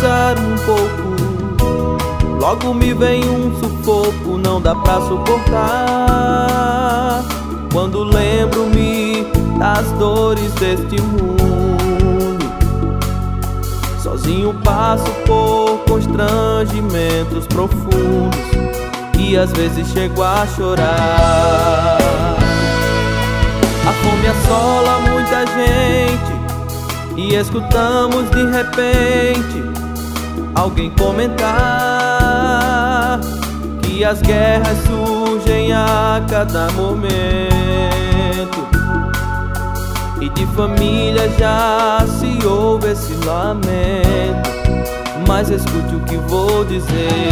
pensar um pouco, logo me vem um sufoco, não dá pra suportar. Quando lembro-me das dores deste mundo, sozinho passo por constrangimentos profundos e às vezes chego a chorar. A fome assola muita gente e escutamos de repente alguém comentar que as guerras surgem a cada momento e de família já se ouve esse lamento. Mas escute o que vou dizer.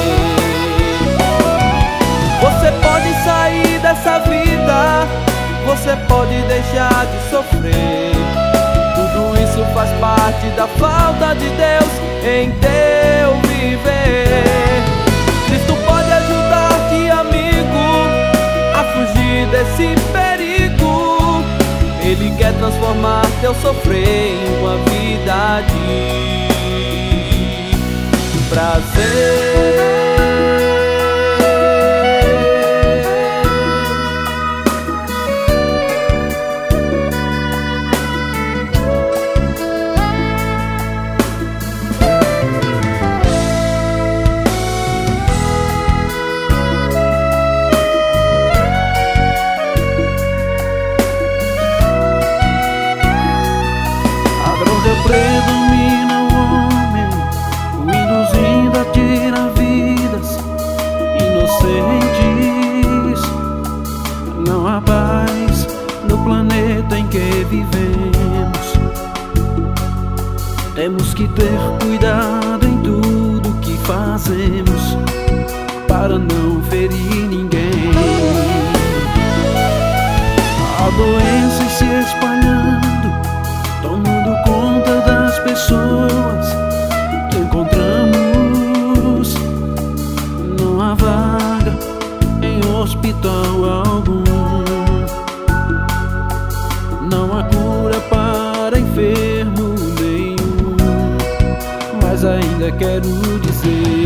Você pode sair dessa vida, você pode deixar de sofrer. Tudo isso faz parte da falta de Deus em teu viver. Cristo pode ajudar-te, amigo, a fugir desse perigo. Ele quer transformar teu sofrer em uma vida de prazer. Predomina o homem, o induzindo a tirar vidas inocentes. Não há paz no planeta em que vivemos. Temos que ter cuidado em tudo que fazemos para não ferir ninguém. Há doenças se espalhando, tomando conta das pessoas que encontramos. Não há vaga em hospital algum, não há cura para enfermo nenhum. Mas ainda quero dizer,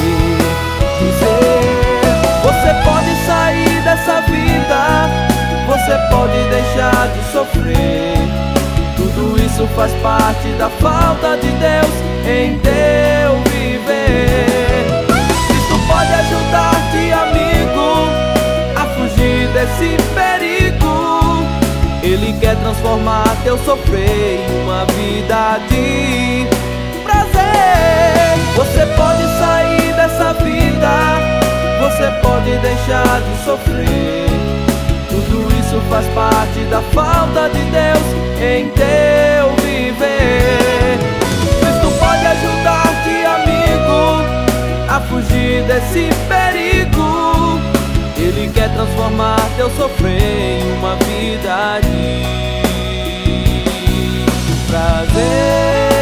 você pode sair dessa vida, você pode deixar de sofrer. Tudo isso faz parte da falta de Deus em teu viver. Cristo pode ajudar-te, amigo, a fugir desse perigo. Ele quer transformar teu sofrer em uma vida de prazer. Você pode sair dessa vida, você pode deixar de sofrer. Tudo isso faz parte da falta de Deus em teu viver. Cristo pode ajudar-te, amigo, a fugir desse perigo. Ele quer transformar teu sofrer em uma vida de prazer.